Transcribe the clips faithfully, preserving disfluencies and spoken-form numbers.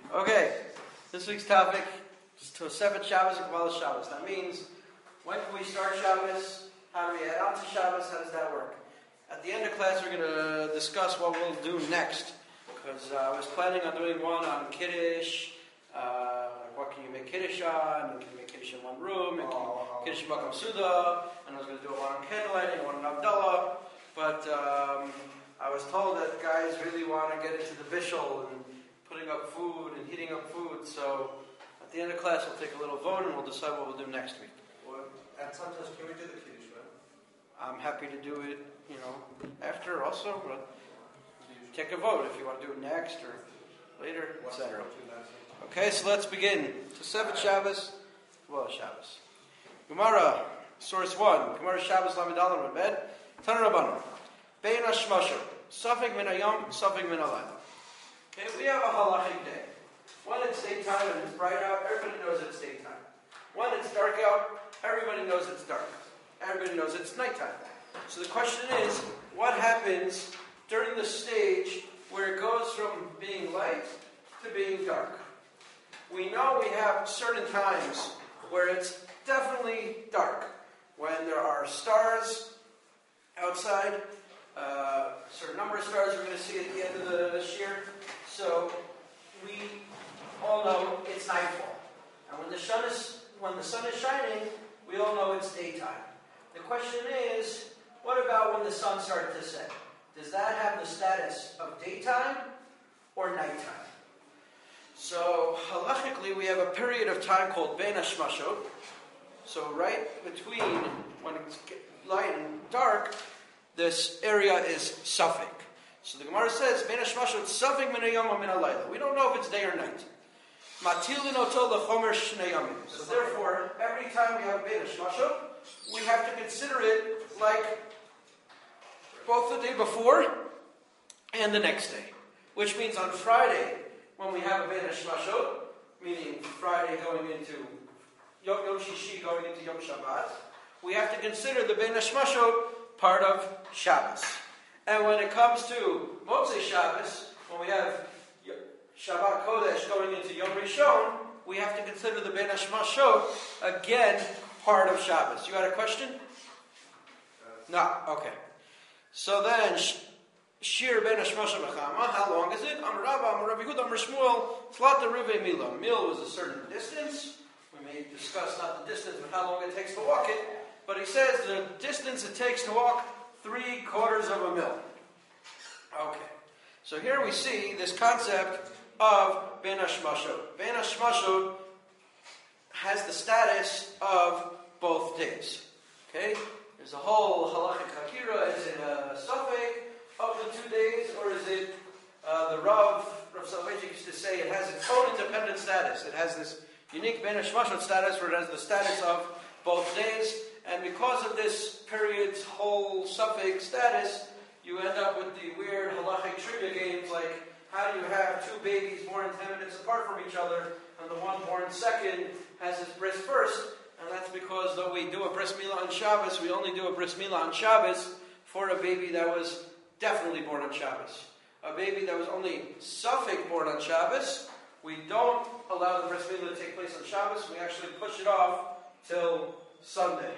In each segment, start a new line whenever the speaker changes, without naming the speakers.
Okay, this week's topic is Tosefet Shabbos and Kabbalah Shabbos. That means, when can we start Shabbos? How do we add on to Shabbos? How does that work? At the end of class, we're going to discuss what we'll do next. Because uh, I was planning on doing one on Kiddush. Uh, what can you make Kiddush on? Can you make Kiddush in one room? And can you Kiddush in Makam Suda? And I was going to do one on candlelighting, one on Abdullah. But um, I was told that guys really want to get into the bishul and putting up food and heating up food. So at the end of class, we'll take a little vote and we'll decide what we'll do next week.
Well, and sometimes can we do the Kiddush, right?
I'm happy to do it, you know, after also, but take a vote if you want to do it next or later, et cetera. Okay, so let's begin. Tosefet Shabbos, well, Shabbos. Gemara, source one. Gemara Shabbos Lamed Aleph in bed. Tana Rabbanan. Bein Hashmasha. Safek min hayom, safek min halayla. Okay, we have a halachic day. When it's daytime and it's bright out, everybody knows it's daytime. When it's dark out, everybody knows it's dark. Everybody knows it's nighttime. So the question is, what happens during the stage where it goes from being light to being dark? We know we have certain times where it's definitely dark. When there are stars outside, uh, a certain number of stars we're going to see at the end of the, this year. So we all know it's nightfall. And when the sun is when the sun is shining, we all know it's daytime. The question is, what about when the sun starts to set? Does that have the status of daytime or nighttime? So, halachically, we have a period of time called Bein Hashmashot. So, right between when it's light and dark, this area is Safek. So the Gemara says, Bein Hashmashot Safek min hayom min halayla. We don't know if it's day or night. Matilin oto lechomer shnei yamim. So therefore, every time we have Bein Hashmashot, we have to consider it like both the day before and the next day. Which means on Friday, when we have a Bein Hashmashot, meaning Friday going into Yom Shishi going into Yom Shabbat, we have to consider the Bein Hashmashot part of Shabbos. And when it comes to Motzei Shabbos, when we have Shabbat Kodesh going into Yom Rishon, we have to consider the Bein Hashmashot again part of Shabbos. You got a question? No. Okay. So then, Shir Bein Hashmashot Mechama, how long is it? Amar Rabba, Amar Rabbi Yehuda, Amar Shmuel, Tlata Rivei Mila. Mil was a certain distance. We may discuss not the distance, but how long it takes to walk it. But he says the distance it takes to walk three quarters of a mil. Okay. So here we see this concept of Bein Hashmashot. Bein Hashmashot has the status of both days. Okay? There's a whole halachic hakira. Is it a suffix of the two days, or is it uh, the Rav, Rav Soloveitchik used to say it has its own independent status. It has this unique Bein Hashmashot status where it has the status of both days. And because of this period's whole suffix status, you end up with the weird halachic trivia games like, how do you have two babies born ten minutes apart from each other, and the one born second has his bris first? And that's because though we do a bris milah on Shabbos, we only do a bris milah on Shabbos for a baby that was definitely born on Shabbos. A baby that was only suffix born on Shabbos, we don't allow the bris milah to take place on Shabbos. We actually push it off till Sunday.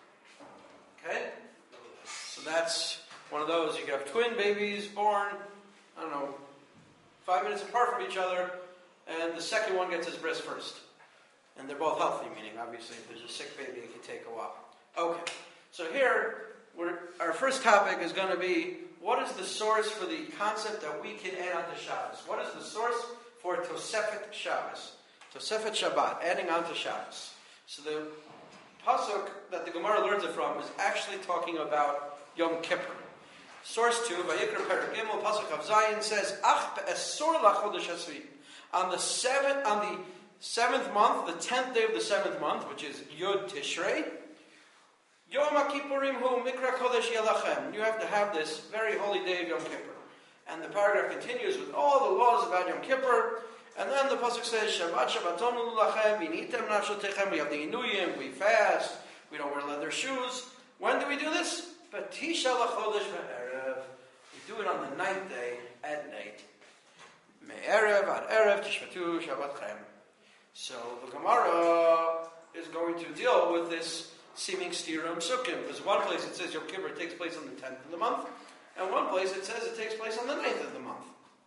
Okay? So that's one of those. You can have twin babies born, I don't know, five minutes apart from each other, and the second one gets his bris first. And they're both healthy, meaning obviously if there's a sick baby, it can take a while. Okay. So here, we're, our first topic is going to be, what is the source for the concept that we can add on to Shabbos? What is the source for Tosefet Shabbos? Tosefet Shabbat, adding on to Shabbos. So the pasuk that the Gemara learns it from is actually talking about Yom Kippur. Source two, Vayikra Perek Gimel, pasuk of Zayin says, Ach be'esor lachodesh hasvi. On the seventh, on the seventh month, the tenth day of the seventh month, which is Yud Tishrei, Yom HaKippurim hu mikra kodesh yelachem. You have to have this very holy day of Yom Kippur. And the paragraph continues with all the laws about Yom Kippur. And then the pasuk says, Shabbat Shabbaton lulachem, v'nitem nafshotechem. We have the Inuyim, we fast, we don't wear leather shoes. When do we do this? Batisha lachodesh ba'erev. We do it on the ninth day at night. Me'erev ad erev tishmatu Shabbatchem. So the Gemara is going to deal with this seeming stirum sukkim, because one place it says Yom Kippur takes place on the tenth of the month, and one place it says it takes place on the ninth of the month.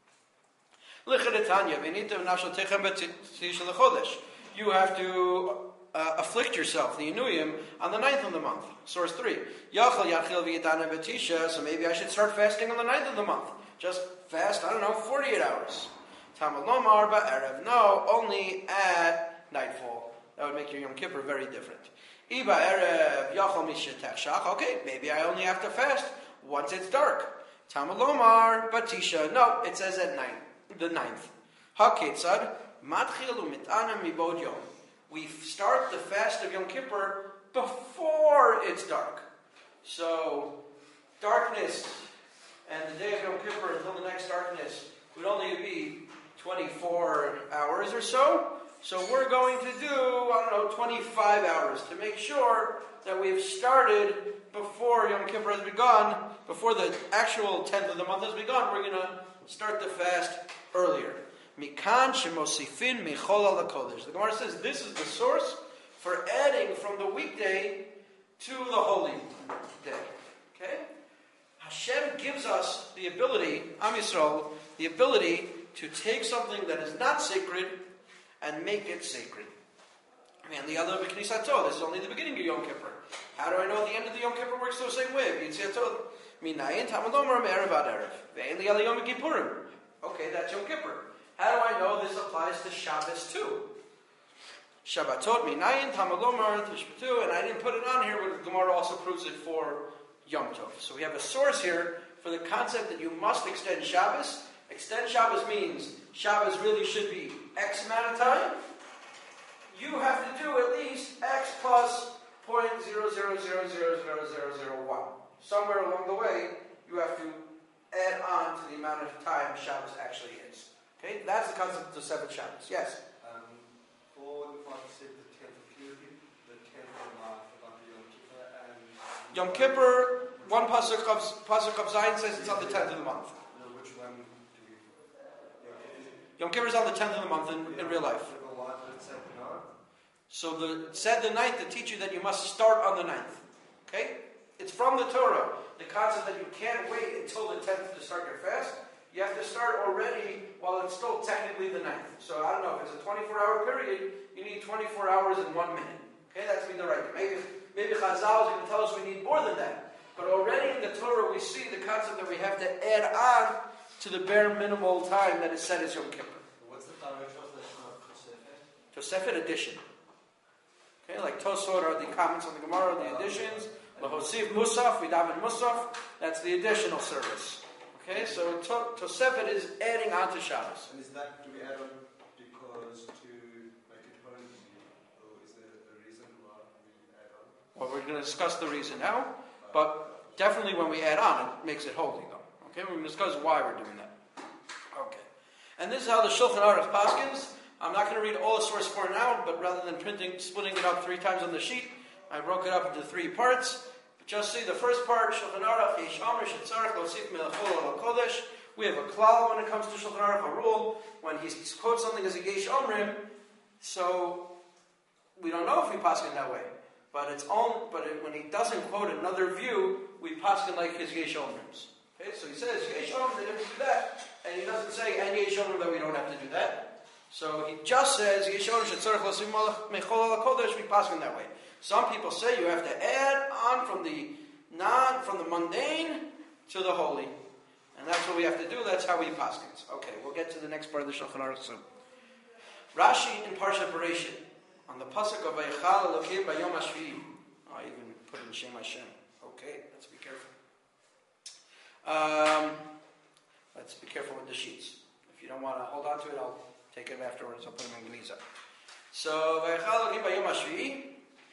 You have to uh, afflict yourself, the Inuyim, on the ninth of the month. Source three. So maybe I should start fasting on the ninth of the month. Just fast, I don't know, forty-eight hours. No, only at nightfall. That would make your Yom Kippur very different. Okay, maybe I only have to fast once it's dark. Tamalomar Batisha. No, it says at night, the ninth. Haketzad matchil umitana mibod yom. We start the fast of Yom Kippur before it's dark. So darkness and the day of Yom Kippur until the next darkness would only be twenty-four hours or so. So we're going to do, I don't know, twenty-five hours to make sure that we've started before Yom Kippur has begun, before the actual tenth of the month has begun. We're going to start the fast earlier. Mikan shemosifin michol al kodesh. The Gemara says this is the source for adding from the weekday to the holy day. Okay? Hashem gives us the ability, Am Yisrael, the ability to take something that is not sacred and make it sacred. I mean, the other B'Knisato, this is only the beginning of Yom Kippur. How do I know the end of the Yom Kippur works the same way? B'Yitziato, Minayin Tamadomer Erev Ad Erev. Ve'en li Yom Kippurim. Okay, that's Yom Kippur. How do I know this applies to Shabbos too? Shabbatot Minayin Tamadomer Tishbatu, and I didn't put it on here, but the Gemara also proves it for Yom Tov. So we have a source here for the concept that you must extend Shabbos. Extend Shabbos means Shabbos really should be X amount of time. You have to do at least X plus zero point zero zero zero zero zero zero zero one. Somewhere along the way, you have to add on to the amount of time Shabbos actually is. Okay, that's the concept of Seven Shabbos. Yes?
Um, for the fact said the tenth of Kippur, the tenth of March, about the Yom Kippur, and
Yom Kippur, one pasuk of pasuk of Zion says it's on the tenth of the month.
Which one do we?
Yom Kippur is on the tenth of the month in, in real life. So the said the ninth to teach you that you must start on the ninth. Okay? It's from the Torah. The concept that you can't wait until the tenth to start your fast. You have to start already while it's still technically the ninth. So I don't know, if it's a twenty-four hour period, you need twenty-four hours and one minute. Okay, that's be the right. Maybe maybe Chazal is going to tell us we need more than that. But already in the Torah we see the concept that we have to add on to the bare minimal time that is set as Yom Kippur.
What's the direct translation of Tosefet?
Tosefet addition. Okay, like Tosfot are the comments on the Gemara, the additions. Lahosiv Musaf, we daven Musaf. That's the additional service. Okay, so to, Tosefet is adding on to Shabbos.
And is that, do we add on because to make it holy? Or is there a reason why we add on?
Well, we're going to discuss the reason now, but definitely when we add on, it makes it holy, though. Okay, we're going to discuss why we're doing that. Okay. And this is how the Shulchan Aruch paskins. I'm not going to read all the source for now, but rather than printing, splitting it up three times on the sheet, I broke it up into three parts. Just see the first part, Shulchan Aruch, Yesh Omer Shetzarech Losif Melachol Al Kodesh. We have a klal when it comes to Shulchan Aruch, a rule. When he quotes something as a Yesh Omrim, so we don't know if we paskin that way. But it's on. But it, when he doesn't quote another view, we paskin like his Yesh Omrims. Okay, so he says Yesh Omrim, they didn't do that, and he doesn't say and Yesh Omrim that we don't have to do that. So he just says Yesh Omrim Shetzarech Losif Melachol Al Kodesh. We paskin that way. Some people say you have to add on from the non, from the mundane to the holy. And that's what we have to do. That's how we paskins. Okay, we'll get to the next part of the Shulchan Aruch soon. Rashi in Parshat Bereshit, on the pasuk of Vayechal Elokim Bayom HaShvi'i. I even put in Shem Hashem. Okay, let's be careful. Um, let's be careful with the sheets. If you don't want to hold on to it, I'll take it afterwards. I'll put them in Geniza. So Vayechal Elokim Bayom HaShvi'i.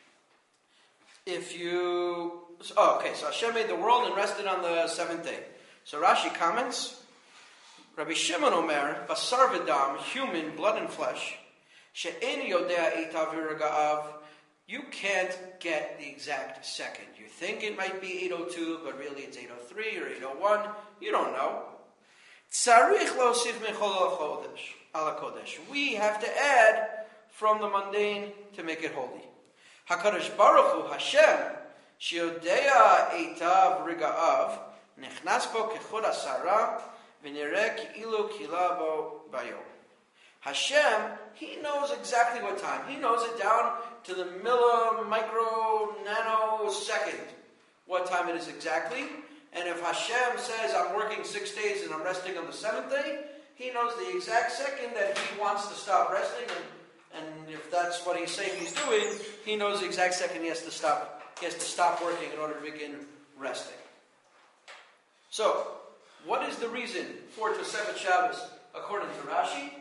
If you... Oh, okay, so Hashem made the world and rested on the seventh day. So Rashi comments, Rabbi Shimon Omer, Basar v'dam, human, blood and flesh, she'en yodea eitav v'raga'av, you can't get the exact second. You think it might be eight oh two, but really it's eight oh three or eight oh one. You don't know. Tzarich losif mechol ala kodesh. We have to add from the mundane to make it holy. HaKadosh Baruch Hu Hashem shiodea eitav riga'av nechnas bo kechod asara v'nireh ki'ilu kilabo bayom. Hashem, He knows exactly what time. He knows it down to the milli, micro, nanosecond what time it is exactly. And if Hashem says, I'm working six days and I'm resting on the seventh day, He knows the exact second that He wants to stop resting. And, and if that's what He's saying He's doing, He knows the exact second He has to stop. He has to stop working in order to begin resting. So, what is the reason for Tosefet Shabbos according to Rashi?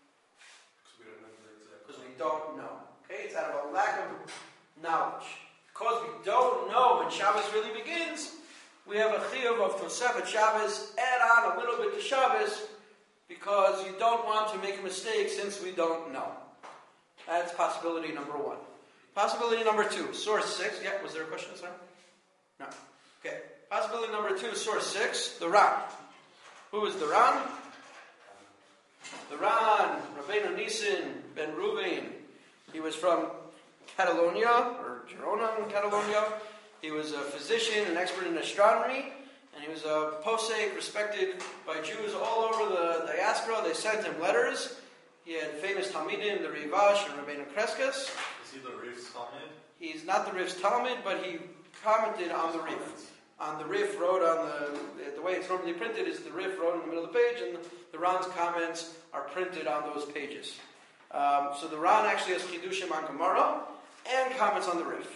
Because we don't know. Okay, it's out of a lack of knowledge. Because we don't know when Shabbos really begins, we have a chiyuv of Tosefet Shabbos, add on a little bit to Shabbos, because you don't want to make a mistake since we don't know. That's possibility number one. Possibility number two, source six. Yeah, was there a question, sir? No. Okay. Possibility number two, source six, the Ran. Who is the Ran? The Ran, Rabbeinu Nissen ben Ruvain. He was from Catalonia, or Girona in Catalonia. He was a physician, an expert in astronomy, and he was a posek, respected by Jews all over the diaspora. They sent him letters. He had famous Talmidim, the Rivash and Rabbeinu Kreskas.
Is he the Riv's Talmud?
He's not the Riv's Talmud, but he commented on the Riv. On the Rif wrote on the, the way it's normally printed is the Rif wrote in the middle of the page, and the Ran's comments are printed on those pages. Um, so the Ran actually has Chidushim on Gemara and comments on the Rif.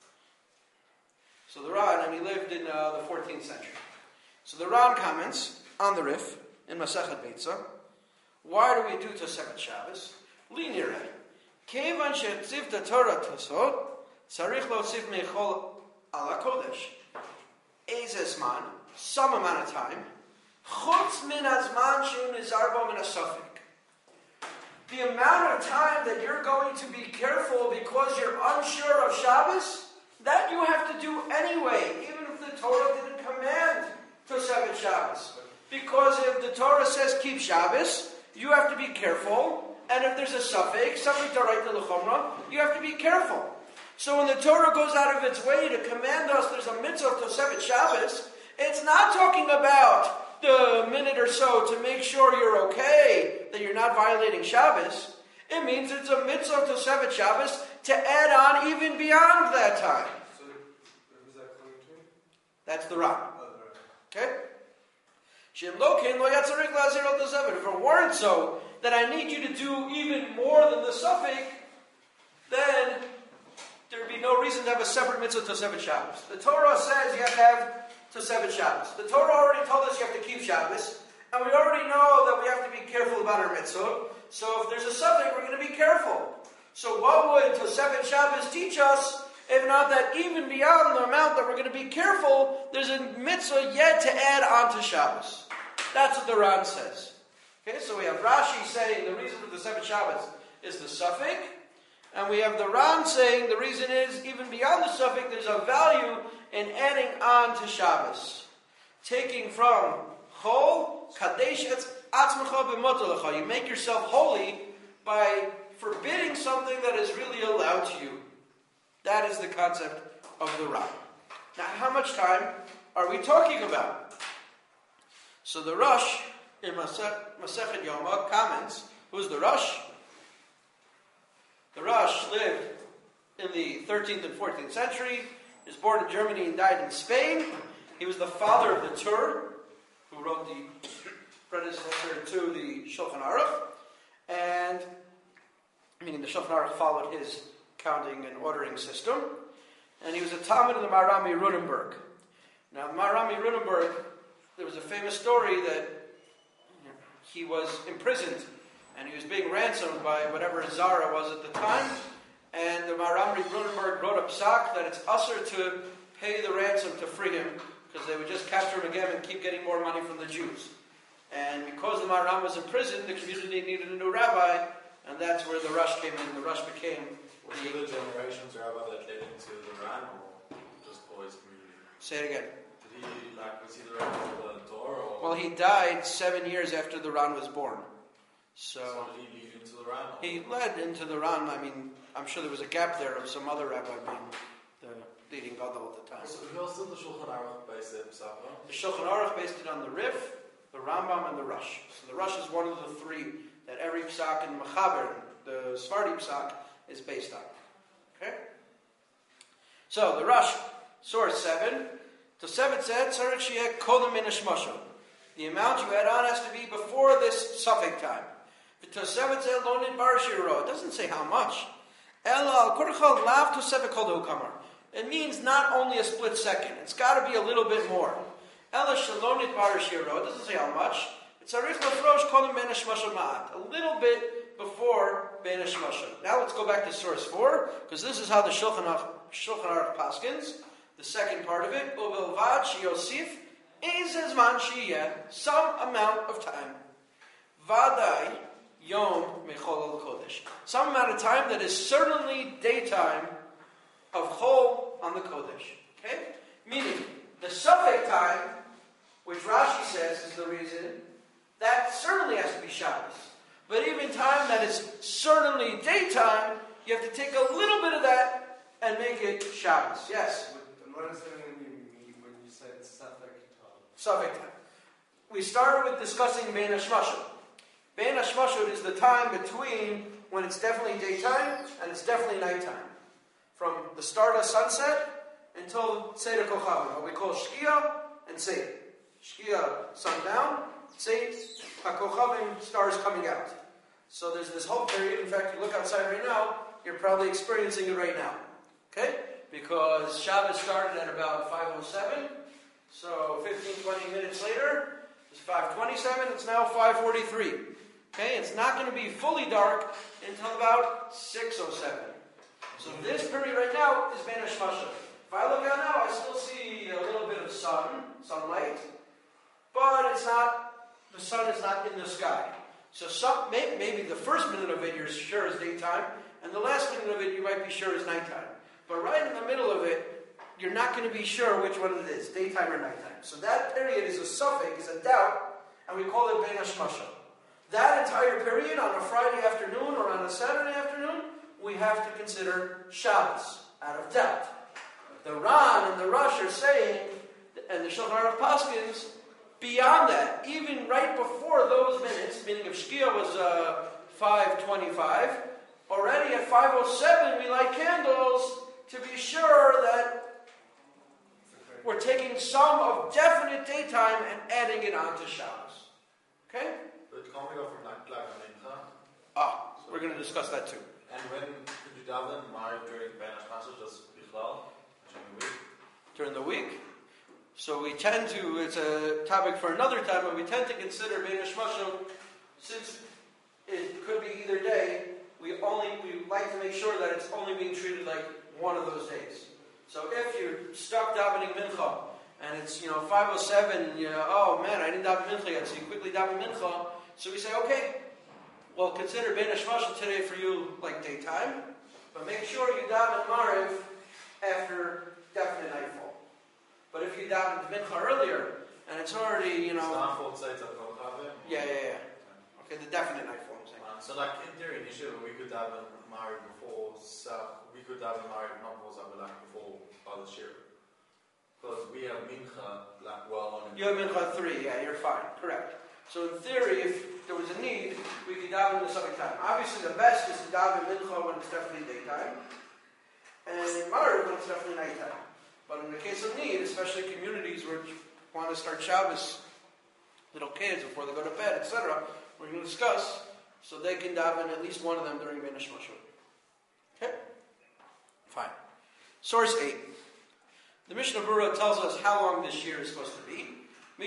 So the Ran, and he lived in uh, the fourteenth century. So the Ran comments on the Rif in Masechet Beitza. Why do we do Tosefet Shabbos? Li nireh. Kevan she'tzivta Torah tosot, tzarich lo'sif meichol ala kodesh. Ezesman, some amount of time. Chutz min hazman she'u nizar bo min hasafik. The amount of time that you're going to be careful because you're unsure of Shabbos, that you have to do anyway, even if the Torah didn't command Tosefet Shabbos. Because if the Torah says keep Shabbos, you have to be careful. And if there's a suffix, something to write to the Chumrah, you have to be careful. So when the Torah goes out of its way to command us, there's a mitzvah of Tosefet Shabbos, it's not talking about the minute or so to make sure you're okay, that you're not violating Shabbos. It means it's a mitzvah of Tosefet Shabbos to add on even beyond that time.
So, who's that coming to?
That's the Ran.
Oh, the Ran.
Okay? If it weren't so, that I need you to do even more than the suffix, then there'd be no reason to have a separate mitzvah Tosefet Shabbos. The Torah says you have to have Tosefet Shabbos. The Torah already told us you have to keep Shabbos, and we already know that we have to be careful about our mitzvah. So if there's a suffix, we're going to be careful. So what would Tosefet Shabbos teach us, if not that even beyond the amount that we're going to be careful, there's a mitzvah yet to add on to Shabbos. That's what the Ran says. Okay, so we have Rashi saying the reason for the Tosefet Shabbos is the suffix, and we have the Ran saying the reason is, even beyond the suffix, there's a value in adding on to Shabbos. Taking from Chol, Kadesh Atzmecha B'Motalecha. You make yourself holy by forbidding something that is really allowed to you. That is the concept of the Ran. Now, how much time are we talking about? So the Rosh in Masechet Yoma comments. Who's the Rosh? The Rosh lived in the thirteenth and fourteenth century. He was born in Germany and died in Spain. He was the father of the Tur, who wrote the predecessor to the Shulchan Aruch. And, meaning the Shulchan Aruch followed his counting and ordering system. And he was a Talmud of the Maharami Rudenberg. Now, Maharami Rudenberg, there was a famous story that he was imprisoned and he was being ransomed by whatever Zara was at the time. And the Maharami Rudenberg wrote a psak that it's usher to pay the ransom to free him, because they would just capture him again and keep getting more money from the Jews. And because the Maharam was in prison, the community needed a new rabbi, and that's where the Rosh came in. The Rosh became...
Was it the generations rabbi that led into the Ran, or just boys' community?
Say it again.
Did he like was he the Ran for the Torah or
Well, he died seven years after the Ran was born. So
so did he lead into the Ran? or-
he led into the Ran. I mean, I'm sure there was a gap there of some other rabbi being the leading gadol at the time.
So who else did the Shulchan Aruch base it himself on?
The Shulchan Aruch based it on the Rif, the Rambam, and the Rush. So the Rush is one of the three that every psak in Mechaber, the Sephardi psak, is based on. Okay? So the Rush, source seven. To seven said, Tzarech sheyeh kodem min hashmashah. The amount you add on has to be before this suffix time. To seven said, lo nidbar shiro. It doesn't say how much. Ela al korchal lav to seven kodo kamar. It means not only a split second. It's got to be a little bit more. Ela shalom nidbar shiro. It doesn't say how much. It's arich lafrosh kodem ben hashmashah ma'at. A little bit before ben hashmashah. Now let's go back to source four, because this is how the Shulchan Aruch, Shulchan Aruch paskins. The second part of it, ubilvad sheyosif ezes man sheyeh, some amount of time. Vadai yom mechol kodesh, some amount of time that is certainly daytime of chol on the kodesh. Okay, meaning the suffix time, which Rashi says is the reason, that certainly has to be Shabbos. But even time that is certainly daytime, you have to take a little bit of that and make it Shabbos. Yes.
I'm not understanding what you mean when you said suffix time.
Suffix time. We started with discussing Bein HaShmashot. Bein HaShmashot is the time between when it's definitely daytime and it's definitely nighttime. From the start of sunset until Seder Kochavim, what we call Shkia and Seder. Shkia, sundown. Seder, HaKochavim, stars coming out. So there's this whole period. In fact, you look outside right now, you're probably experiencing it right now. Okay? Because Shabbos started at about five oh seven. So fifteen, twenty minutes later, it's five twenty-seven. It's now five forty-three. Okay? It's not going to be fully dark until about six oh seven. So this period right now is Bein HaShmashah. If I look out now, I still see a little bit of sun, sunlight. But it's not, the sun is not in the sky. So some, maybe, maybe the first minute of it you're sure is daytime, and the last minute of it you might be sure is nighttime. But right in the middle of it, you're not going to be sure which one it is, daytime or nighttime. So that period is a suffix, is a doubt, and we call it Bein HaShmashah. That entire period on a Friday afternoon or on a Saturday afternoon, we have to consider Shabbos, out of doubt. The Ran and the Rush are saying, and the Shulchan Aruch paskins, beyond that, even right before those minutes, meaning if Shkia was uh, five twenty-five, already at five oh seven we light candles to be sure that we're taking some of definite daytime and adding it onto Shabbos. Okay?
But can't we go from like like Mincha?
Ah, we're going to discuss that too.
And when could you daven Mariv during Bein HaShmashah, just Bichlal, during the week?
During the week. So we tend to, it's a topic for another time, but we tend to consider Bein HaShmashah, since it could be either day, we only, we like to make sure that it's only being treated like one of those days. So if you're stuck davening Mincha, and it's, you know, five oh seven, you know, oh man, I didn't daven Mincha yet, so you quickly daven Mincha, so we say, okay, well, consider Bein HaShmashah today for you like daytime, but make sure you daven Mariv after definite nightfall. But if you daven Mincha earlier, and it's already, you know...
It's not full Tzeit of Kochavim?
Yeah, yeah, yeah. Okay, the definite nightfall, I'm saying.
Um, so like in theory, initially we could daven Mariv before, so we could daven Mariv not before Zabelach, before Bala Shir. Because we have Mincha, like, well on...
You have Mincha at three, yeah, you're fine, correct. So in theory, if there was a need, we could daven in the second time. Obviously the best is to daven Mincha when it's definitely daytime, and Mariv when it's definitely nighttime. But in the case of need, especially communities which want to start Shabbos, little kids before they go to bed, et cetera, we're going to discuss, so they can daven at least one of them during Bein HaShmashah. Okay? Fine. Source eight. The Mishnah Berurah tells us how long this year is supposed to be.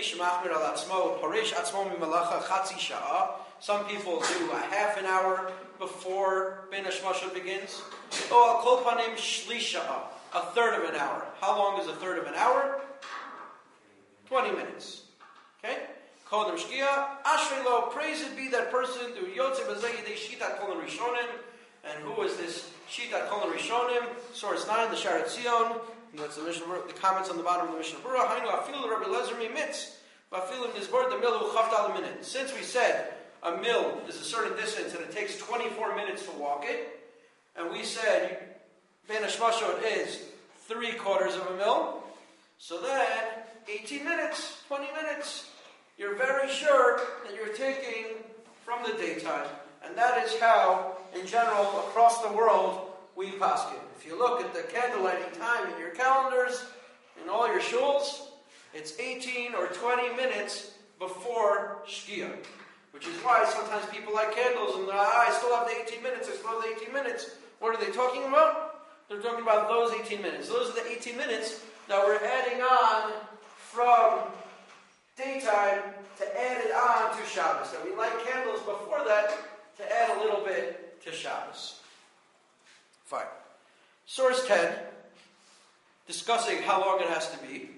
Some people do a half an hour before Bein HaShmashah begins. Oh, kol panim shlisha, a third of an hour. How long is a third of an hour? Twenty minutes. Okay? Kodem shkia, ashrei lo, praised be that person, do yotze b'zeh yidei shitat kol rishonim. And who is this shitat kol rishonim? Source nine, the Sharat Zion. And that's the Mishnah Berurah, the comments on the bottom of the Mishnah Berurah. Hainu afilu Rabbi Lezer mimitz, vafilu nizbor the milu chavdal minute. Since we said a mil is a certain distance and it takes twenty-four minutes to walk it, and we said ben hashmashot is three quarters of a mil, so then eighteen minutes, twenty minutes, you're very sure that you're taking from the daytime. And that is how, in general, across the world, we paskin. If you look at the candle lighting time in your calendars, in all your shuls, it's eighteen or twenty minutes before Shkia. Which is why sometimes people light candles and ah, I still have the eighteen minutes, I still have the eighteen minutes. What are they talking about? They're talking about those eighteen minutes. Those are the eighteen minutes that we're adding on from daytime to add it on to Shabbos. And we light candles before that to add a little bit to Shabbos. Fine. Source ten, discussing how long it has to be,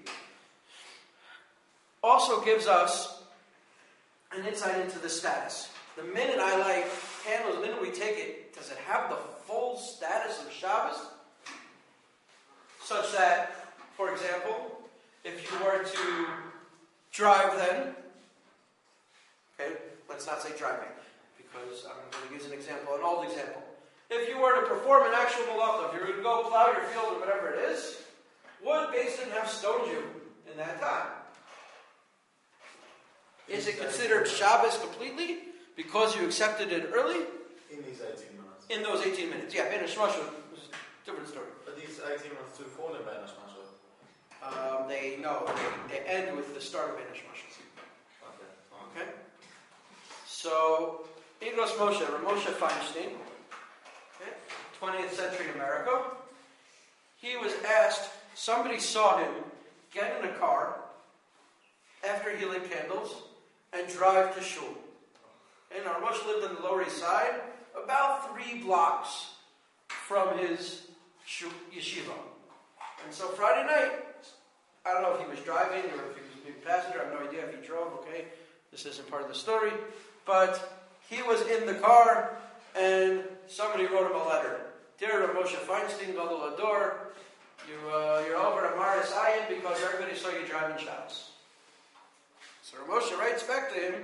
also gives us an insight into the status. The minute I light candles, the minute we take it, does it have the full status of Shabbos? Such that, for example, if you were to drive then, okay, let's not say driving, because I'm going to use an example, an old example. If you were to perform an actual malacha, if you were to go plow your field or whatever it is, would Beis Din have stoned you in that time? Is it considered Shabbos completely because you accepted it early?
In these eighteen minutes.
In those eighteen minutes, yeah. Ben Hashmashot was a different story.
But these eighteen minutes do fall in Ben Hashmashot.
Um, they no, they, they end with the start of Ben Hashmashot.
Okay.
Okay. So, Igros Moshe, Moshe Feinstein, okay, twentieth century America. He was asked. Somebody saw him get in a car after he lit candles and drive to shul. And our Moshe lived on the Lower East Side, about three blocks from his yeshiva. And so Friday night, I don't know if he was driving or if he was a passenger, I have no idea if he drove, okay? This isn't part of the story. But he was in the car and somebody wrote him a letter. Dear Rav Moshe Feinstein, Gadol Ador, you, uh, you're over at Maris Ayin because everybody saw you driving Shabbos. So Rav Moshe writes back to him,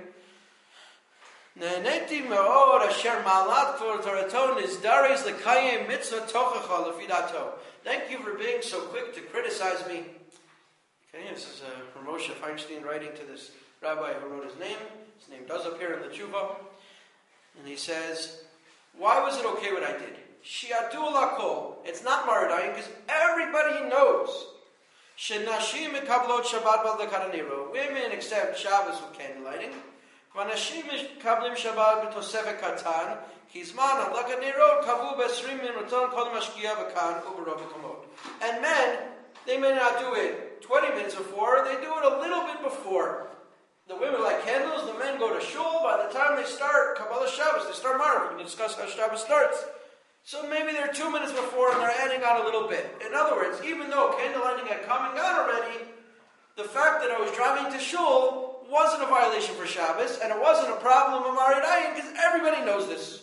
Ne'neti me'or asher ma'alat k'vor Torato nizdares l'kayim mitzvah tochacha lefidato. Thank you for being so quick to criticize me. Okay, this is uh, Rav Moshe Feinstein writing to this rabbi who wrote his name. His name does appear in the tshuva. And he says, why was it okay what I did? Shi'atu lakol. It's not maradayin because everybody knows. Shenashim mekablot Shabbat b'al dekananiro. Women accept Shabbos with candle lighting. Vanashim kablim Shabbat b'tosefet katan. Kizman al dekaniro kavu b'esrim min roton kol mashkia v'kan u'berov v'kamot. And men, they may not do it twenty minutes before. They do it a little bit before. The women light candles. The men go to shul. By the time they start Kabbalah Shabbos, they start Marav. We can discuss how Shabbos starts. So maybe they're two minutes before and they're adding on a little bit. In other words, even though candle lighting had come and gone already, the fact that I was driving to shul wasn't a violation for Shabbos, and it wasn't a problem of Marid Ayin because everybody knows this.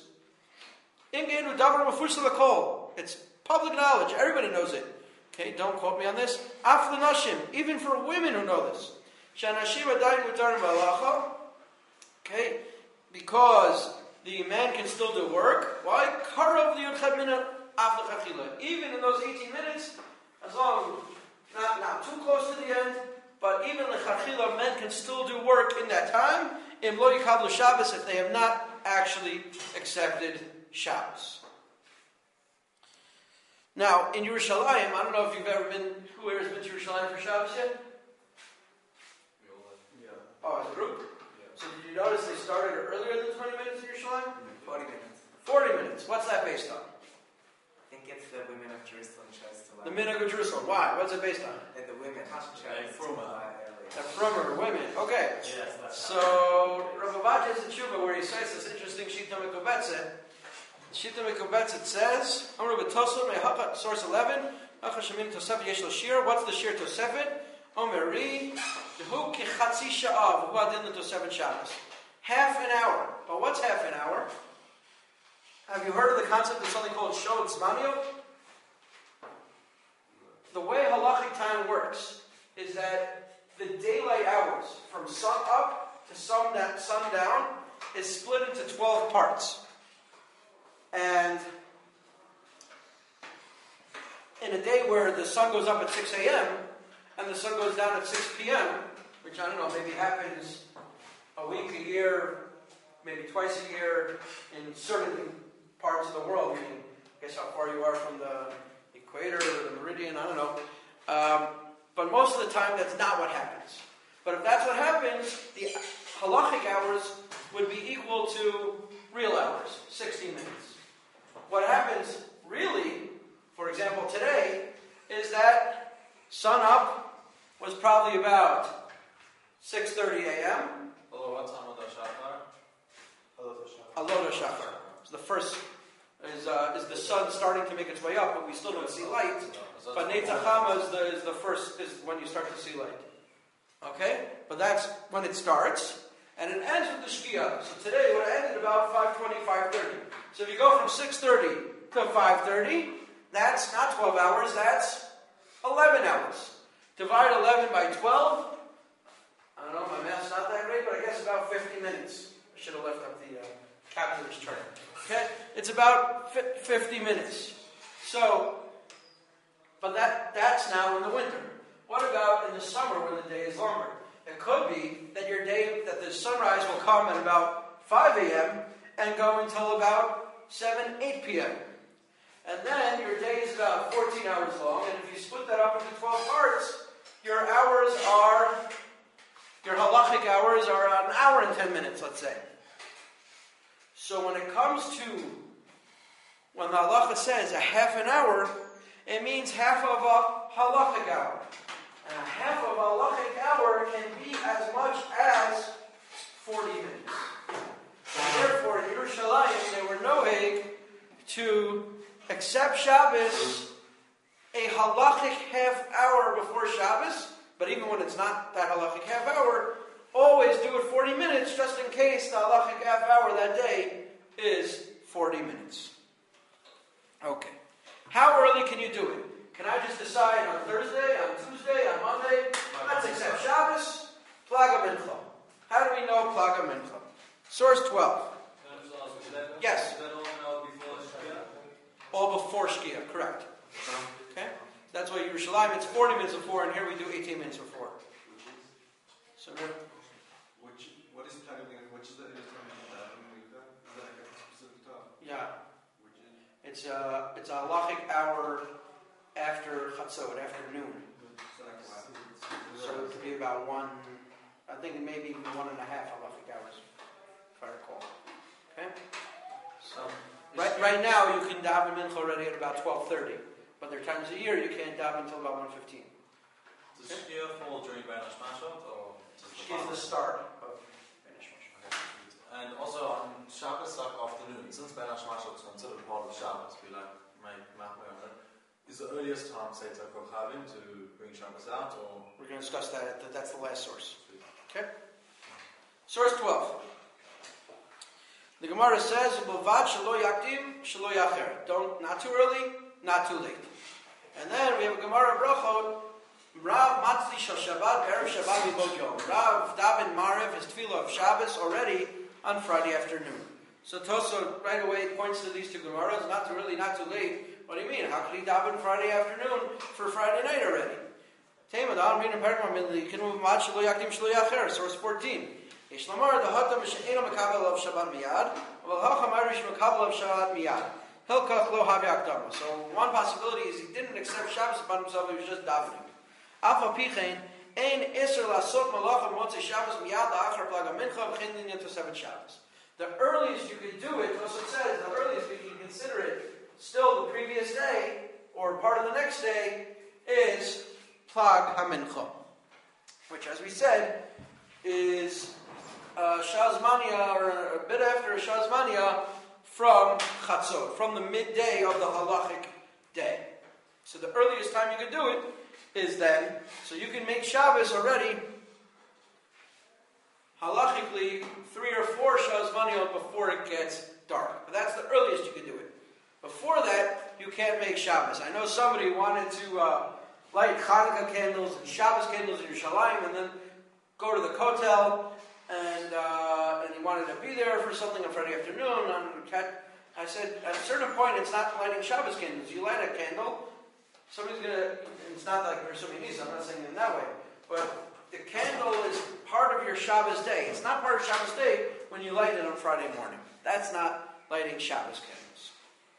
It's public knowledge. Everybody knows it. Okay, don't quote me on this. Even for women who know this. Okay, because the man can still do work. Why? Even in those eighteen minutes, as long not not too close to the end, but even lechatchila, men can still do work in that time. In lo yikablu Shabbos, if they have not actually accepted Shabbos. Now, in Yerushalayim, I don't know if you've ever been. Who here has been to Yerushalayim for Shabbos yet?
Yeah.
Oh, as a group.
Yeah.
So did you notice they started earlier than twenty minutes in Yerushalayim?
forty minutes.
Forty minutes. What's that based on?
I think it's the women of Jerusalem chose to
The minhag of Jerusalem. Why? What's it based on?
And the women chose to
from
lie early.
The frummer women. Okay.
Yes, that's
So Rav Avadia has a tshuva where he says this interesting Shita Mekubetzet. Shita Mekubetzet says, Amru b'tosu me'hachat, source eleven, Hachat shemin tosefet yesh lo shir. What's the shir tosefet? Omeri, Yehu kichatzi sha'av, Hu adin l'tosefet Shabbos. Half an hour. But what's half an hour? Have you heard of the concept of something called Shod Zmanio? the way halachic time works is that the daylight hours from sun up to sun down, sundown is split into twelve parts. And in a day where the sun goes up at six a.m. and the sun goes down at six p.m., which I don't know, maybe happens a week, a year, maybe twice a year in certain parts of the world, meaning I guess how far you are from the equator or the meridian, I don't know. Um, but most of the time that's not what happens. But if that's what happens, the halachic hours would be equal to real hours, sixty minutes. What happens really, for example, today, is that sun up was probably about six thirty a.m.
Hello, what time was the shafar?
Alot HaShafar. It's the first, is uh, is the sun starting to make its way up, but we still don't see light. But Netzach Hama is the, is the first, is when you start to see light. Okay? But that's when it starts. And it ends with the Shkia. So today it would have ended about five twenty, five thirty. So if you go from six thirty to five thirty, that's not twelve hours, that's eleven hours. Divide eleven by twelve. I don't know, my math's not that great, but I guess about fifty minutes. I should have left up the uh, calculator's chart. Okay? It's about fifty minutes. So, but that that's now in the winter. What about in the summer when the day is longer? It could be that your day, that the sunrise will come at about five a.m. and go until about seven, eight p.m. And then your day is about fourteen hours long, and if you split that up into twelve parts, your hours are, your halachic hours are an hour and ten minutes, let's say. So when it comes to, when the halacha says a half an hour, it means half of a halachic hour. And a half of a halachic hour can be as much as forty minutes. And therefore, in Yerushalayim, they were noheg to accept Shabbos a halachic half hour before Shabbos, but even when it's not that halachic half hour, always do it forty minutes, just in case the halachic half hour that day is forty minutes. Okay. How early can you do it? Can I just decide on Thursday, on Tuesday, on Monday? Let's accept Shabbos, Plaga Mincha. How do we know Plaga Mincha? Source twelve. Yes. All before Shkia, correct. Okay? That's why Yerushalayim, it's forty minutes before, and here we do eighteen minutes before. So,
which, what is Plaga Mincha? Which is the earliest time in Plaga Mincha? Is that like a specific time?
Yeah.
Which is?
It's a, it's a halachic hour after Chatzot, after noon. So it could be about one, I think maybe one and a half halachic hours, if I recall. Okay? So, right, right now you can daven mincha already at about twelve thirty, but there are times a year you can't daven until about one fifteen.
Does Shkia fall during Ben Hashmashot or
Shkia is the start of Ben Hashmashot.
And also on Shabbos afternoon, since Ben Hashmashot is considered part of Shabbos, we like make machmer on it. Is the earliest time Seitzah Kochavim to bring Shabbos out, or
we're going to discuss that. That's the last source. Okay. Source twelve. The Gemara says, "B'vad shelo yakdim, shelo yacher." Don't, not too early, not too late. And then we have a Gemara brachot. Rav matzli shel Shabbat erev Shabbat mibod yom. Rav daven marev his tefillah of Shabbos already on Friday afternoon. So Toso right away points to these two Gemaras. Not too early, not too late. What do you mean? How could he daven Friday afternoon for Friday night already? Source fourteen. So one possibility is he didn't accept Shabbos upon himself, he was just davening. The earliest you could do it, also it says, the earliest you can consider it still the previous day, or part of the next day, is Plag HaMincha, which, as we said, is uh, Shazmania, or a bit after Shazmania, from Chatzot, from the midday of the halachic day. So the earliest time you could do it is then, so you can make Shabbos already, halachically, three or four Shazmaniot before it gets dark. But that's the earliest you could do it. Before that, you can't make Shabbos. I know somebody wanted to uh, light Hanukkah candles and Shabbos candles in Yerushalayim, and then go to the Kotel, and uh, and he wanted to be there for something on Friday afternoon. And I said, at a certain point, it's not lighting Shabbos candles. You light a candle, somebody's gonna. It's not like there's so many needs. I'm not saying it in that way, but the candle is part of your Shabbos day. It's not part of Shabbos day when you light it on Friday morning. That's not lighting Shabbos candles.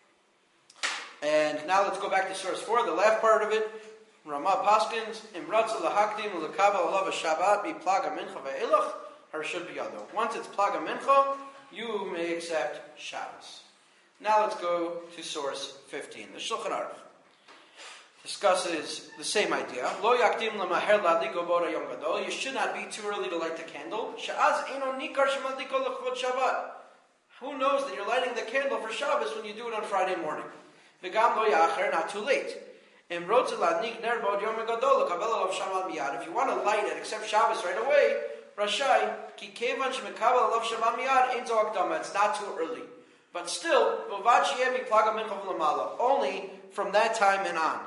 And now let's go back to source four, the last part of it. Ramah Paskins, Imratza lahakdim l'kabel alav Shabbat bi plaga mincha ve'elach harshut biyado. Once it's plaga mincha, you may accept Shabbos. Now let's go to source fifteen. The Shulchan Aruch discusses the same idea. Lo yakdim lemaher ladliko bora yom gadol. You should not be too early to light the candle. She'az eino nikar shemadliko l'chvod Shabbat. Who knows that you're lighting the candle for Shabbos when you do it on Friday morning? V'gam lo yacher, not too late. If you want to light it, accept Shabbos right away, Rashai, it's not too early. But still, only from that time and on.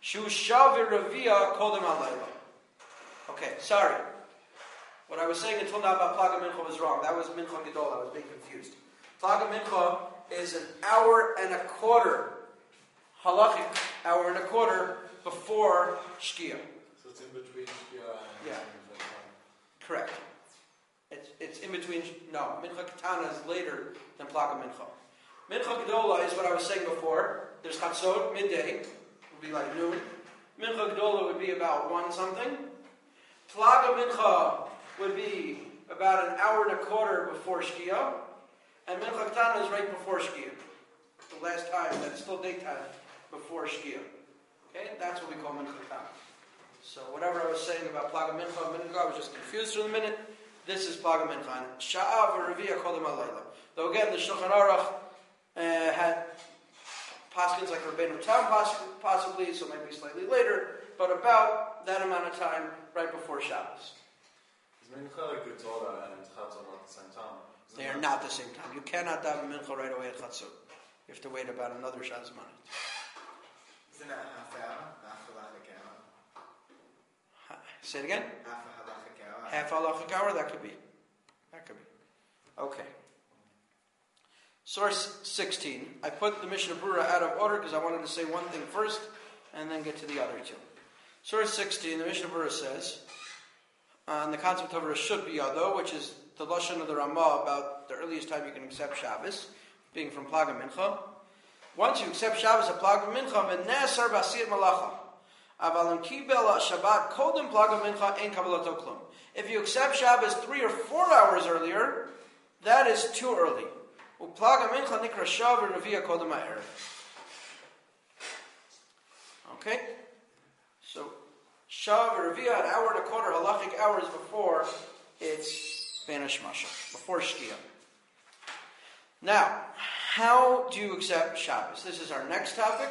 Okay, sorry. What I was saying until now about Plaga Mincha was wrong. That was Mincha Gedol. I was being confused. Plaga Mincha is an hour and a quarter, halachic hour and a quarter before Shkia.
So it's in between Shkia and...
Yeah. Correct. It's it's in between... No, Mincha Ketana is later than Plaga Mincha. Mincha Gedola is what I was saying before. There's Chatzot, midday. It would be like noon. Mincha Gedola would be about one something. Plaga Mincha would be about an hour and a quarter before Shkia. And Mincha Ketana is right before Shkia. The last time, that's still daytime before Shkia. Okay? That's what we call Mincha Ketana. So whatever I was saying about Plaga Mincha a minute ago, I was just confused for a minute. This is Plaga Mincha. Sha'av v'reviyah kodem halayla. Though again, the Shulchan Aruch uh, had paskins like Rabbeinu Tam possibly, so maybe slightly later, but about that amount of time right before Shabbos.
Is Mincha Gedola and Chatzot at the same time? Isn't
They are not the same time. You cannot daven Mincha right away at Chatzot. You have to wait about another Shas Manat.
Isn't that a half hour? Half a halachic hour?
Say it again?
Half a halachic hour?
Half halachic hour? That could be. That could be. Okay. Source sixteen. I put the Mishnah Berurah out of order because I wanted to say one thing first and then get to the other two. Source sixteen, the Mishnah Berurah says, on the concept of Reshut Biyado, which is the Lashon of the Ramah about the earliest time you can accept Shabbos, being from Plaga Mincha. Once you accept Shabbos at Plaga Mincha, v'nesar b'asiyat malacha. Aval kibel Shabbat kodem Plaga Mincha ein kabalato klum. If you accept Shabbos three or four hours earlier, that is too early. U'plaga Mincha nikra shav v'reviyah kodem ha'erev. Okay? So, shav v'reviyah, an hour and a quarter halachic hours before it's Banish Masha, before Shkia. Now, how do you accept Shabbos? This is our next topic.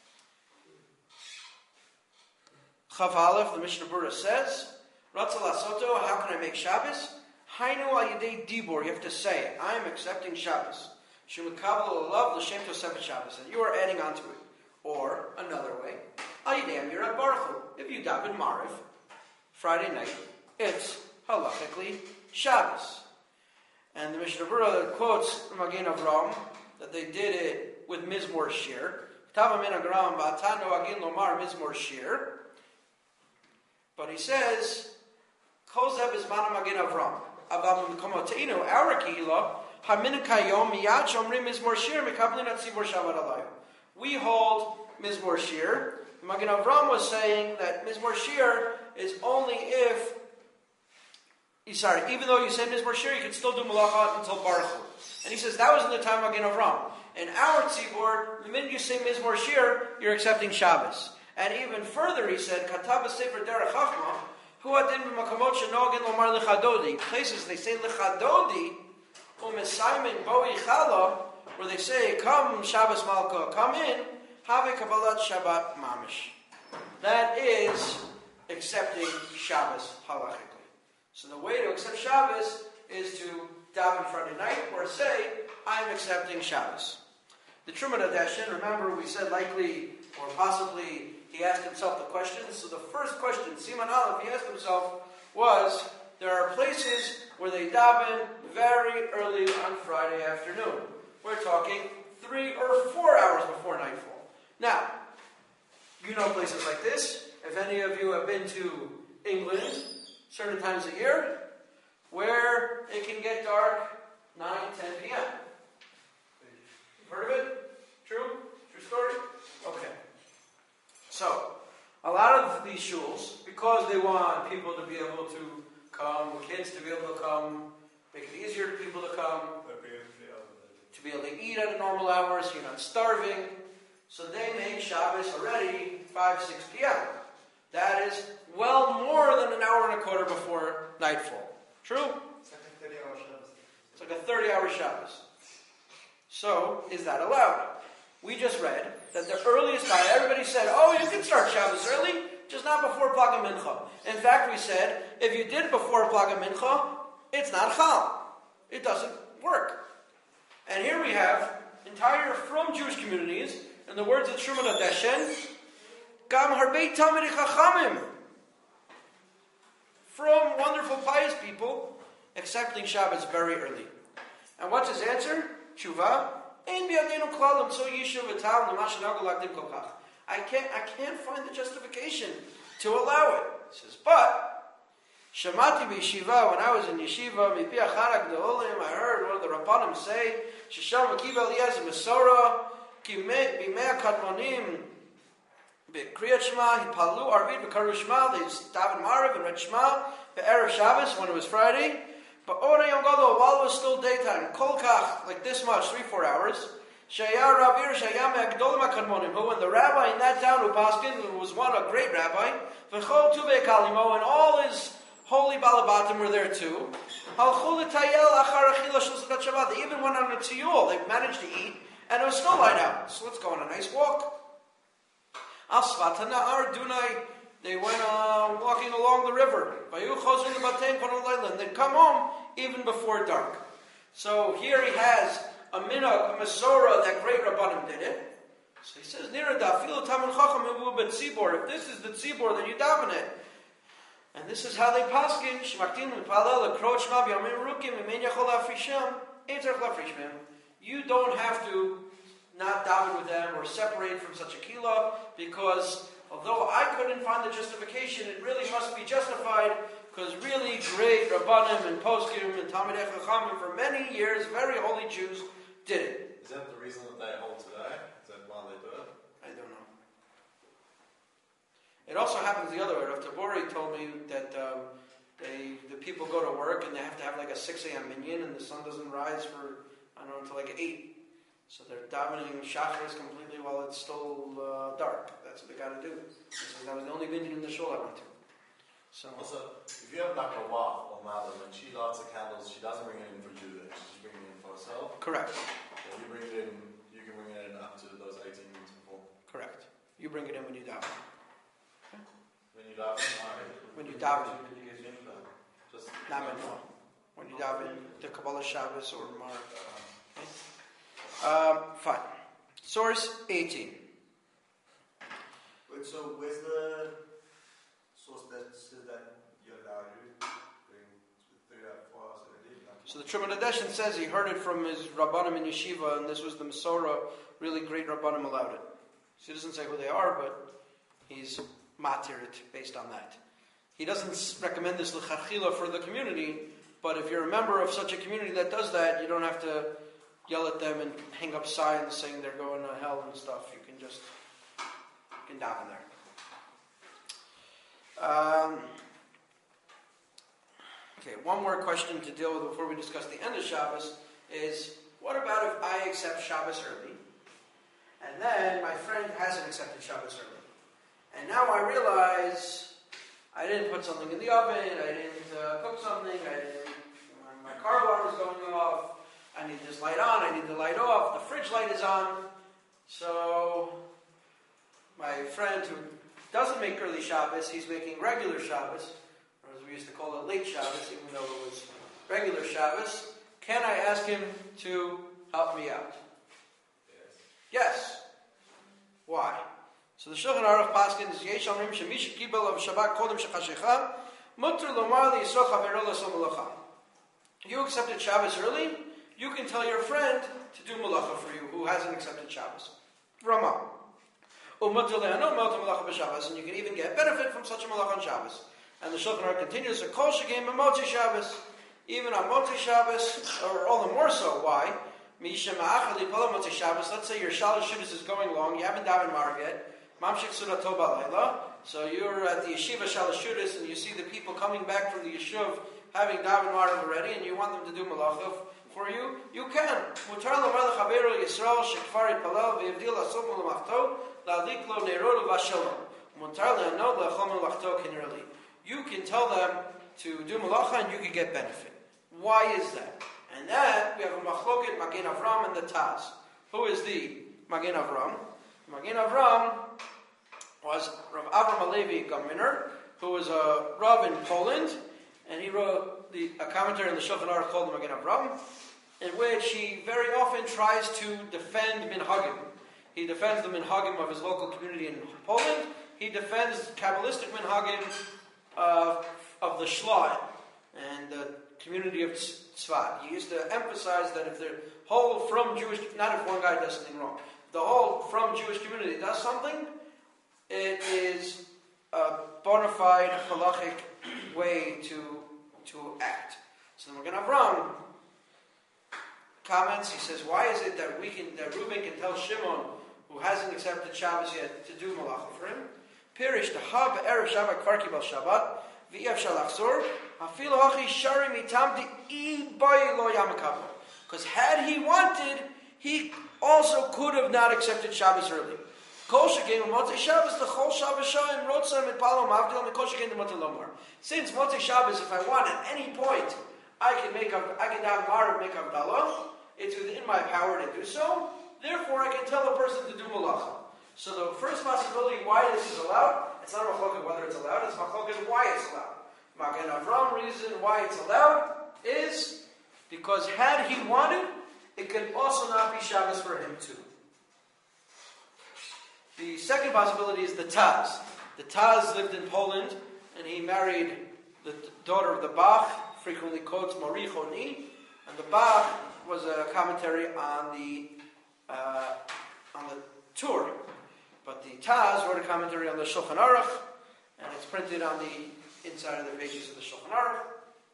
Chav Aleph, the Mishnah Berurah says, Ratzal Asoto, how can I make Shabbos? Hainu al yedei dibur, you have to say it. I am accepting Shabbos. Shumikabel olav l'shem tosefet Shabbos, and you are adding on to it. Or, another way, al yedei amirat baruch hu. If you daven Mariv, Friday night, it's halachically Shabbos. And the Mishnah Berurah quotes Magen Avram that they did it with Mizmor Shir. Mizmor Shir. But he says, Kol zeh b'zman Magen Avram. Aval b'mkomoteinu, our kehila, hamin kayom miyad shomrim Mizmor Shir mekablin atzibur Shabbat alayim. We hold Mizmor Shir. Magen Avram was saying that Mizmor Shir is only if Sorry, even though you said Mizmor Shir, you can still do Malacha until Baruch Hu. And he says, that was in the time of Magen Avram. In our tzibur, the minute you say Mizmor Shir, you're accepting Shabbos. And even further, he said, Katab Sefer Derech Chachma, Hu adin b'makamot shenogin lomar lechadodi. Places they say lechadodi, umesaymin boi chala, where they say, come Shabbos Malka, come in, have a Kabbalat Shabbat mamish. That is accepting Shabbos halachically. So the way to accept Shabbos is to daven Friday night or say, I am accepting Shabbos. The Truma Hadeshin, remember we said likely or possibly he asked himself the question. So the first question, Siman Aleph, he asked himself was, there are places where they daven very early on Friday afternoon. We're talking three or four hours before nightfall. Now, you know places like this. If any of you have been to England, certain times a year, where it can get dark nine, ten p.m. You've heard of it? True? True story? Okay. So, a lot of these shuls, because they want people to be able to come, kids to be able to come, make it easier for people to come, to be able to eat at a normal hour so you're not starving, so they make Shabbos already five, six p.m. That is well more than an hour and a quarter before nightfall. True? It's like a thirty-hour Shabbos. So, is that allowed? We just read that the earliest time, everybody said, oh, you can start Shabbos early, just not before Plaga Mincha. In fact, we said, if you did before Plaga Mincha, it's not Chal. It doesn't work. And here we have entire from Jewish communities, in the words of Truma Hadeshin, Gam Harbei Talmidei Chachamim, from wonderful pious people, accepting Shabbos very early. And what's his answer? Tshuva. I can't I can't find the justification to allow it. He says, but Shamati b'yeshiva, when I was in yeshiva, mipi achar hagdolim, I heard one of the Rabbanim say, Shesham Akiva Eliezer Mesora, ki b'mei kadmonim, b'kriyat Shema, hipalu arvit b'karu Shema, they daven Mariv and read Shema, be'erev Shabbos, when it was Friday, but Ora Yom Gadol, while it was still daytime, kol kach, like this much, three, four hours, Shaya Ravir Shaya Me'agdolim HaKadmonim, who when the rabbi in that town, who Paskin, who was one, a great rabbi, V'chol Tuvei Kalimo, and all his holy Balabatim were there too, Halchu L'Tayel Achar Achila Shel Sukkot Shabbat, they even went on a tiyul, they managed to eat, and it was still light out, so let's go on a nice walk. Al Svat HaNahar Dunai, they went uh, walking along the river. And they'd come home even before dark. So here he has a minhag, a Masorah, that great Rabbanim did it. So he says, Nira dafilu tamun chacham tzibor. If this is the tzibor, then you daven it. And this is how they paskin. Shmaktin mipalel lekroch shma b'yamim rukim imen yachol lafrishim. Eitzarch lafrishim. You don't have to not daven with them or separate from such a kila, because although I couldn't find the justification, it really must be justified, because really great Rabbanim and Poskim and Talmidei Chachamim for many years, very holy Jews, did it.
Is that the reason that they hold today? Is that why they do it?
I don't know. It also happens the other way. Rav Tabori told me that um, they the people go to work and they have to have like a six a.m. minyan, and the sun doesn't rise for, I don't know, until like eight. So they're davening shacharis completely while it's still uh, dark. That's what they got to do. So that was the only minyan in the shul I went to. So
also, if you have like a wife or mother, when she lights the candles, she doesn't bring it in for you, then she's bringing it in for herself.
Correct.
Or you bring it in, you can bring it in up to those eighteen minutes before.
Correct. You bring it in when you daven. Okay.
When you daven,
when you daven,
just
not mincha. When you daven the Kabbalah Shabbos or Mar. Okay. Um, fine. Source eighteen.
Wait, so where's the source that says that you're allowed to bring three out of four hours early?
So the Truma Hadeshin says he heard it from his Rabbanim in Yeshiva, and this was the Masorah, really great Rabbanim allowed it. So he doesn't say who they are, but he's matir it based on that. He doesn't recommend this l'chachila for the community, but if you're a member of such a community that does that, you don't have to yell at them and hang up signs saying they're going to hell and stuff. You can just, you can daven there. Um, okay, one more question to deal with before we discuss the end of Shabbos is, what about if I accept Shabbos early, and then my friend hasn't accepted Shabbos early, and now I realize I didn't put something in the oven, I didn't uh, cook something, I didn't, my, my car alarm is going off, I need this light on, I need the light off, the fridge light is on. So my friend who doesn't make early Shabbos, he's making regular Shabbos, or as we used to call it, late Shabbos, even though it was regular Shabbos. Can I ask him to help me out?
yes.
So the Shulchan Aruch paskins yesh omrim shemish kibel of Shabbat kodem shechashecha mutter lomar liyisro chavero l'asol malacha. You accepted Shabbos early, you can tell your friend to do malacha for you who hasn't accepted Shabbos. Rama. U'mutter le'ano melta malacha b'Shabbos, and you can even get benefit from such a malacha on Shabbos. And the Shulchan Aruch continues, so kol shegem b'motzi Shabbos, even on Motzi Shabbos, or all the more so. Why? Misha ma'achali pala Motzi Shabbos. Let's say your Shalosh Shudas is going long, you haven't davened Mariv yet. Mamshik Suda Toba Laila. So you're at the yeshiva Shalosh Shudas, and you see the people coming back from the yeshuv having davened Mariv already, and you want them to do malacha for you. You can. Mutar l'mar l'chaveru Yisrael shekfar yitpalel v'yivdil asum l'machto la'alik lo neirod v'shalom. Mutar le'anod l'chom l'machto kinrali. You can tell them to do malacha, and you can get benefit. Why is that? And that, we have a machloket, Magen Avram, and the Taz. Who is the Magen Avram? Magen Avram was Rav Avram Alevi Gaminer, who was a Rav in Poland, and he wrote the, a commentary on the Shulchan Aruch called the Magen Avram, in which he very often tries to defend Minhagim. He defends the Minhagim of his local community in Poland. He defends Kabbalistic Minhagim uh, of the Shlai and the community of Tzfat. He used to emphasize that if the whole from Jewish, not if one guy does something wrong, the whole from Jewish community does something, it is a bona fide halachic way to to act. So then we're going to Avram comments. He says, why is it that we can, that Reuben can tell Shimon, who hasn't accepted Shabbos yet, to do malacha for him? Pirish the hab erev Shabbat kvar kibal Shabbat v'yev shalachzor. Because had he wanted, he also could have not accepted Shabbos early. Since Motzei Shabbos, if I want at any point, I can make up, I can have Mariv make Havdalah. It's within my power to do so. Therefore, I can tell a person to do malacha. So the first possibility why this is allowed, it's not a machloket whether it's allowed, it's a machloket why it's allowed. Magen Avram reason why it's allowed is because had he wanted, it could also not be Shabbos for him too. The second possibility is the Taz. The Taz lived in Poland, and he married the daughter of the Bach, frequently quotes Mori Choni, and the Bach was a commentary on the uh, on the Tur, but the Taz wrote a commentary on the Shulchan Aruch, and it's printed on the inside of the pages of the Shulchan Aruch.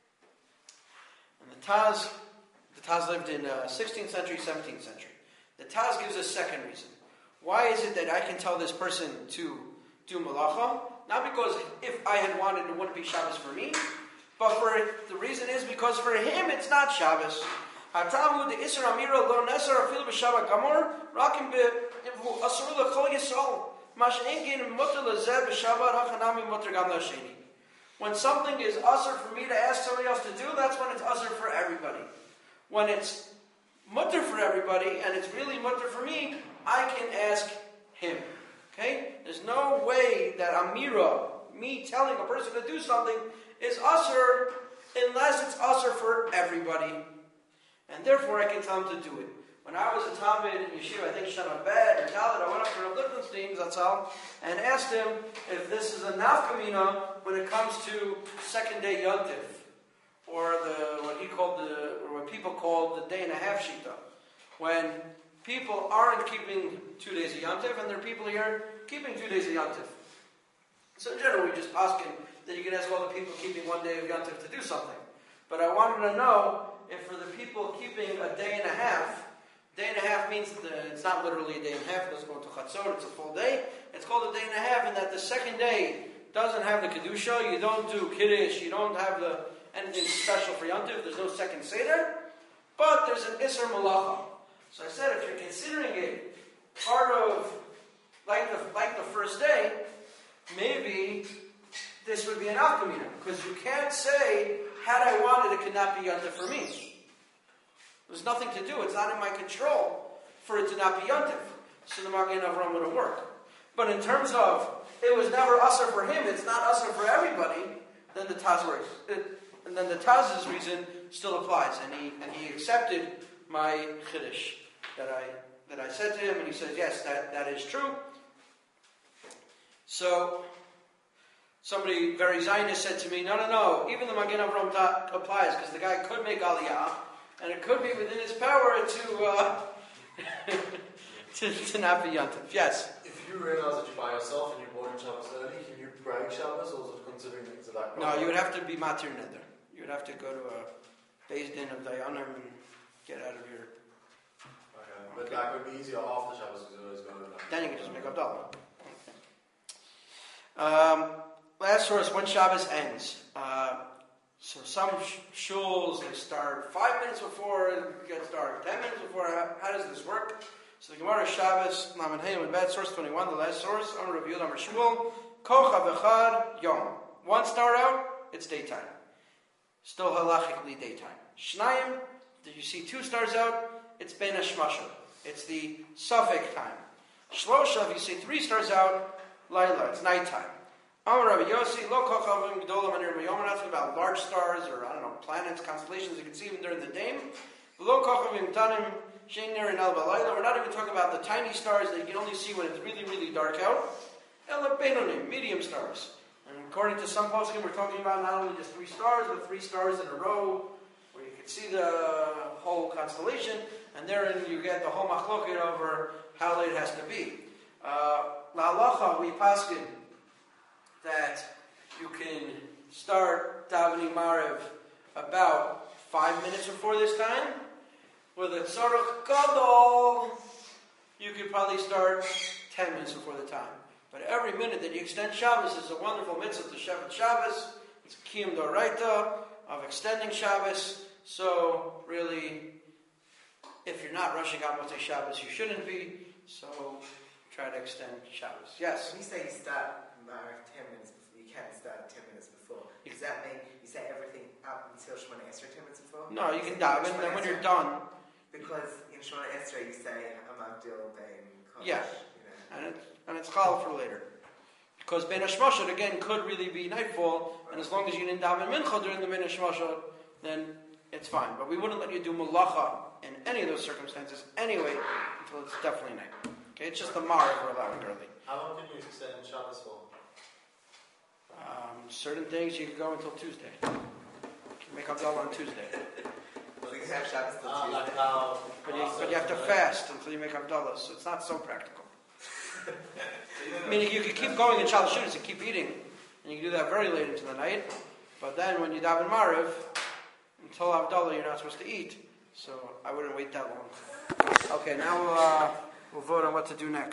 And the Taz, the Taz lived in uh, sixteenth century, seventeenth century. The Taz gives a second reason. Why is it that I can tell this person to do malacha? Not because if I had wanted it wouldn't be Shabbos for me, but for the reason is because for him it's not Shabbos. Hatamu the Isra Amira lo Nesar Afil b'Shabbat Gamor Rakim be'Ivu Asur leChol Yisrael Mash Engin Mutter leZeh b'Shabbat Hachanami Mutter Gam Lasheni. When something is usher for me to ask somebody else to do, that's when it's usher for everybody. When it's mutter for everybody, and it's really mutter for me, I can ask him. Okay? There's no way that Amira, me telling a person to do something, is usher unless it's usher for everybody. And therefore I can tell him to do it. When I was a Talmud in Yeshiva, I think Shana Bed or Talmud, I went up to Rav Lichtenstein, that's all, and asked him if this is a nafkamina when it comes to second day Yontif, or the what he called the, or what people called the day and a half shita, when people aren't keeping two days of Yontif, and there are people here keeping two days of Yontif. So in general, we just ask him that you can ask all the people keeping one day of Yontif to do something. But I wanted to know if for the people keeping a day and a half, day and a half means that it's not literally a day and a half, it doesn't go to Chatzor, it's a full day. It's called a day and a half, and that the second day doesn't have the Kedusha, you don't do Kiddush, you don't have the anything special for Yontif, there's no second Seder, but there's an Isser Malacha. So I said, if you're considering it part of, like the, like the first day, maybe this would be an Alkamina, because you can't say, had I wanted, it could not be Yontif for me. There's nothing to do. It's not in my control for it to not be Yontif. So the Magen Avram wouldn't work. But in terms of, it was never Asr for him, it's not Asr for everybody, then the Taz works. It, and then the Taz's reason still applies. And he and he accepted my Chiddush that I that I said to him, and he said, yes, that, that is true. So, somebody very Zionist said to me, no, no, no, even the Magen Avraham ta- applies, because the guy could make Aliyah, and it could be within his power to uh, to, to not be Yontif. Yes?
If you realize that you're by yourself and you're born in Shabbos early, can you break Shabbos, or is it considering it's like...
No, you would have to be Matir Neder. You would have to go to a Beis Din of Dayanim and get out of your...
Okay, but okay. That would be easier after Shabbos, because you always go to that.
Then you can just make Abdallah. Um, last source, when Shabbos ends. Uh, so some sh- shuls, they start five minutes before it gets dark, ten minutes before. How, how does this work? So the Gemara Shabbos, Laman Hayim, with bad source twenty-one, the last source, on Rabbi Yehuda Amar Shmuel, Kochav Echad Yom. One star out, it's daytime. Still halachically daytime. Shnayim, did you see two stars out? It's Ben Hashmasha. It's the Suffolk time. Shlosha, if you see three stars out, Laila, it's nighttime. Amar Rabbi Yossi, Lo Kochavim Gdolam Anir Mayom. We're not talking about large stars or, I don't know, planets, constellations you can see even during the day. Lo Kochavim Tanim Sheiner and Alba Laila. We're not even talking about the tiny stars that you can only see when it's really, really dark out. Ela Benonim, medium stars. And according to some poskim, we're talking about not only just three stars, but three stars in a row, where you can see the whole constellation, and therein you get the whole machloket over how late it has to be. Uh, La halacha, we paskin that you can start davening Maariv about five minutes before this time. With a tzarech gadol, you could probably start ten minutes before the time. But every minute that you extend Shabbos is a wonderful mitzvah to Shevet Shabbos. It's a kiyum doraita of extending Shabbos. So really, if you're not rushing out Motzei Shabbos, you shouldn't be. So try to extend Shabbos. Yes?
When you say you start Maariv ten minutes before, you can't start ten minutes before. Does that mean you say everything up until Shemona Esrei ten minutes before?
No, you can daven, and then when you're done...
Because in Shemona Esrei you say, I'm Abdil Ben Kodesh.
Yeah, you know. and, it's, and it's chal for later. Because Ben Hashmashot, again, could really be nightfall, and as long as you didn't daven mincha during the Ben Hashmashot, then it's fine. But we wouldn't let you do malacha in any of those circumstances anyway, until it's definitely night. Okay, it's just the Maariv we're allowing early.
How long can you extend Shabbos for?
Um, certain things you can go until Tuesday. You can make Abdallah on Tuesday.
Well, you can have Shabbos till
Ah,
Tuesday.
like how...
But you, but you have to fast until you make Abdallah, so it's not so practical. I mean, you could keep going in Shalosh Shudas and keep eating, and you can do that very late into the night, but then when you daven Maariv, until Abdallah you're not supposed to eat, so I wouldn't wait that long. Okay, now we'll, uh, we'll vote on what to do next.